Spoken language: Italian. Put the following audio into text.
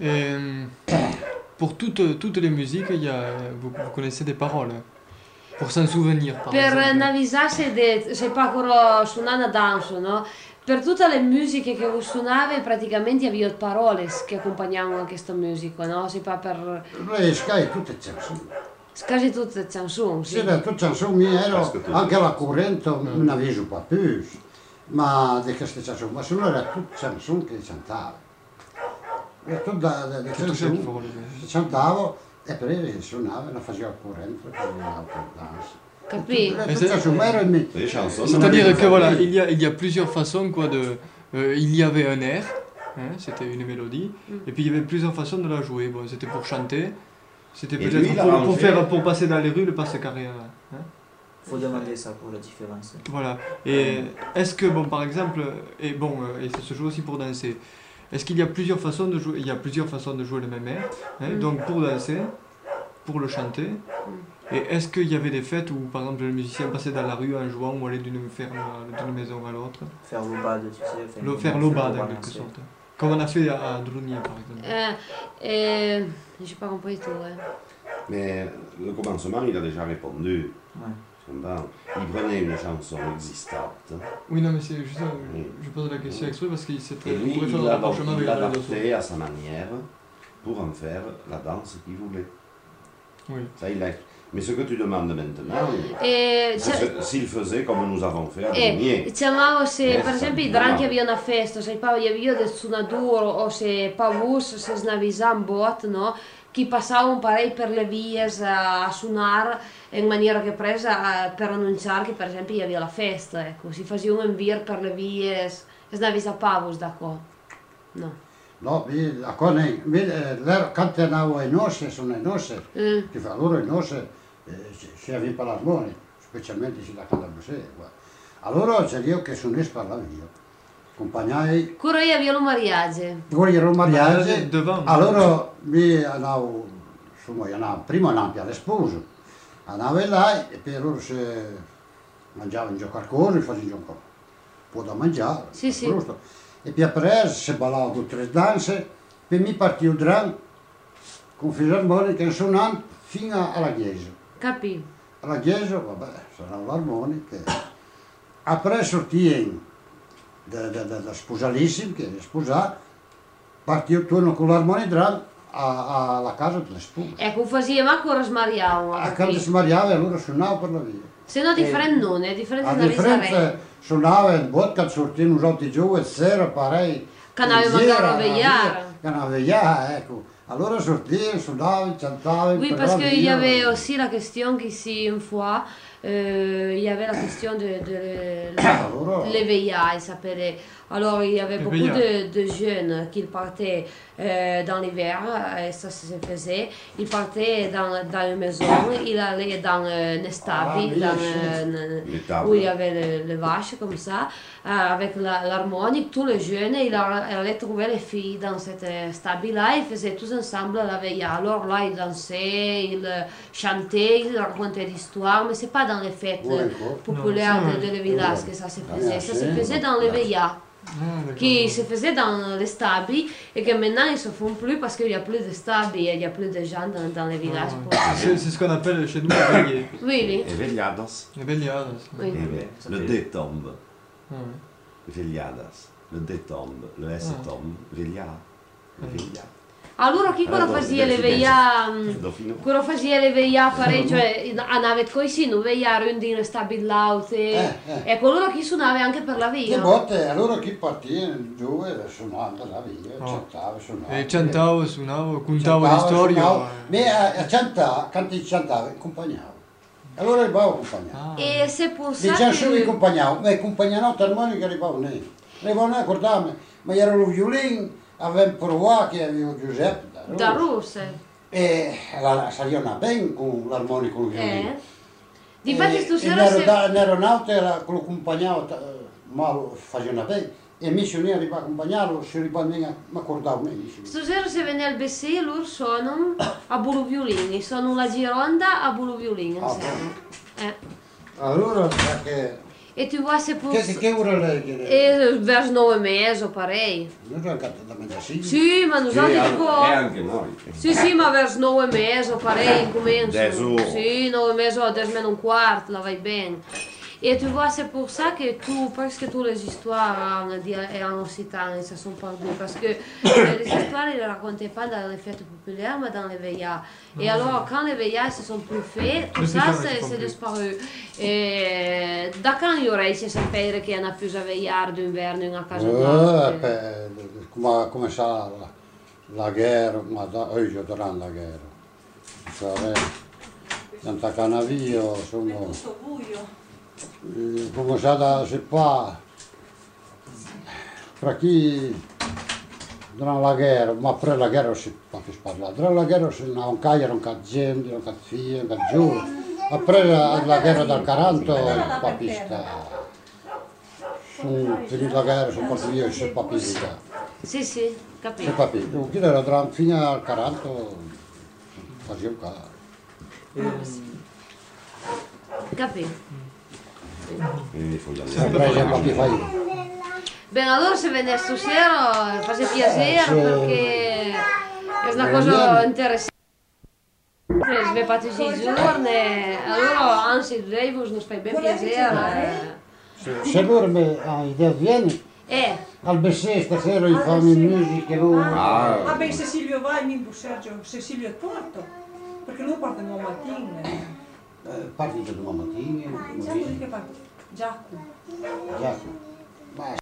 Et pour toutes les musiques, vous connaissez des paroles. Pour s'en souvenir, par Per exemple. navisarsi se pakuro suonana danzo, no? Per tutte le musiche che suonavi praticamente avevo parole che accompagnavano a questa musica, no? Si fa per... Lei sky tutte canzoni. Quasi tutte le canzoni, Sì, sì. tutte canzoni, anche la corrente non avevo pas più, ma di queste canzoni, ma solo era tutte canzoni che cantavo. Era tutte le canzoni che cantavo e poi suonavo, la facevo al corrente, la danza. Capì? C'est-à-dire que voilà, il y a plusieurs façons quoi il y avait un air, hein, c'était une mélodie, et puis il y avait plusieurs façons de la jouer. Bon, c'était pour chanter, c'était peut-être pour passer dans les rues le passe-carré. Hein. Faut demander ça pour la différence. Voilà. Et est-ce que bon par exemple et ça se joue aussi pour danser. Est-ce qu'il y a plusieurs façons de jouer? Il y a plusieurs façons de jouer le même air, hein, donc pour danser, pour le chanter. Et est-ce qu'il y avait des fêtes où, par exemple, le musicien passait dans la rue en jouant ou allait d'une ferme, d'une maison à l'autre? Faire l'obade, tu sais. Faire l'obade, en quelque sorte. Comme on a fait à Drunier, par exemple. J'ai pas compris tout, ouais. Mais le commencement, il a déjà répondu. Ouais. Il prenait une chanson existante. Oui, non, mais c'est juste, je pose la question exprès parce qu'il s'est Et lui, il l'adaptait à sa manière pour en faire la danse qu'il voulait. Oui. Ça, il a... Mais ce que tu demandes maintenant, s'il faisait comme nous avons fait à Drunier. Diciamo se per esempio i dranchi avevano una festa, se poi avevano del suonatura o se pavus, se snavisa un bot, no? Chi passava un parell per le vie a suonare in maniera che presa per annunciare che per esempio hi havia la festa, ecco, si faceva un invir per le vie, snavisa pavus da qua. No. No, quando andavo in nozze, sono in nozze, che fa loro in nozze si aveva per l'armonia, specialmente se la Calabria. Allora c'era io che suonessi per la via, accompagnai. Cura io avevo un mariage. Poi ero un mariage, allora mi andavo, prima andavo alle spose, andavo là e per loro si mangiavano già qualcosa, facevano già un po' da mangiare. Sì, sì. E poi preso si ballava tutte le danze, poi mi partì il drum con fisarmonica suonando fino alla chiesa. Capì? Alla chiesa, vabbè, suonavo l'armonica. Après sortii da sposarissimo, che era sposato, partì torno con l'armonica drum alla casa delle spose. Ecco, faceva ancora smariavo. A casa si mariava e allora suonavo per la via. Se no differente non è, differente da differenza suonava in botta, sortivano un altro giù e sera, parei. Che aveva mandato a vegliare. Che aveva vegliare, ecco. Allora sortivano, suonavano, cantavano. Oui, parce qu'il y avait aussi la question qu'ici, une fois, il y avait la question de l'éveil, il s'appelait. Alors, il y avait beaucoup de jeunes qui partaient dans l'hiver, et ça se faisait. Ils partaient dans une maison, ils allaient dans un établi, où il y avait les vaches, comme ça, avec l'harmonique. Tous les jeunes, ils allaient trouver les filles dans cet établi-là, ils faisaient tous ensemble la veille. Alors là, ils dansaient, ils chantaient, ils racontaient l'histoire, mais c'est pas dans les fêtes populaires de villages que ça se faisait. Ça se faisait dans les veillas. Qui se faisait dans les stabli et que maintenant ils se font plus parce qu'il n'y a plus de stabli et il n'y a plus de gens dans les villages. C'est ce qu'on appelle chez nous les veillées. Oui, les vegliadas. Les vegliadas. Oui. Le D tombe. Vegliadas. Le D tombe. Le S tombe. Vegliada. Vegliada. Allora chi cosa faceva le veia cosa faceva le veia pare cioè andava così non veia rundi in stabilaute e allora chi suonava anche per la via che volte allora chi partiva giù e suonava la via cantava suonava contava le storie ma a cantare quando cantava accompagnavo allora il bavo accompagnava e se possa diciamo solo accompagnavo ma accompagnavo l'armonica di bavo ne accordarmi ma era lo violino avevamo provato che avevo Giuseppe da Russe e salivano bene con l'armonica con il violino. Difatti stasera l'aeronauta lo accompagnavo ma facevano bene e mi sono arrivato a accompagnarlo si rimaneva mi accordavo meglio. Stasera se viene al BC loro sono a Bulu Violini, sono la Gironda a Bulu Violini insieme. Allora perché e Et tu vois, c'est pour... Che ora lei? Vers 9 mesi, pareil. Noi abbiamo cantato da mezza Sì, ma noi abbiamo... E anche noi. Sì, ma vers 9 mesi, pareil, comincia. 10 ore. Sì, 9 mesi, 10 meno un quarto, la vai bene. Et tu vois, c'est pour ça que presque toutes les histoires en occitan, elles se sont perdues. Parce que les histoires, ils ne racontaient pas dans les fêtes populaires, mais dans les veillas. Et alors, quand les veillas se sont plus faits, tout ça, c'est disparu. Et da quand il y aurait se sapere che hanno più a vegliare d'inverno in una casa d'altra? Come sa la guerra, ma oggi durante la guerra. Cioè, tanta canavio, insomma... Cominciata se qua, per chi durante la guerra, ma per la guerra si può più parlare, durante la guerra non c'era un gente, non c'era figli, non c'era giù, ma per la guerra del 40 il papista, finita la guerra sono partito io e sono papista. Sì, capito. Sono papista, chi era durante fino al 40 faceva un carro. Capito. Bene, allora se venite stasera fate piacere perché è una cosa interessante. Je vais pas tous les jours, allora anzi direi che nos fai ben piacere. Se loro l'idea viene, al Bessè stasera gli fanno musica lui. Ah beh, se Silvio vai, mi Sergio, se Silvio è torto, perché lui parte domani mattina. Parti domani mattina. Che parte? Giacomo. Ma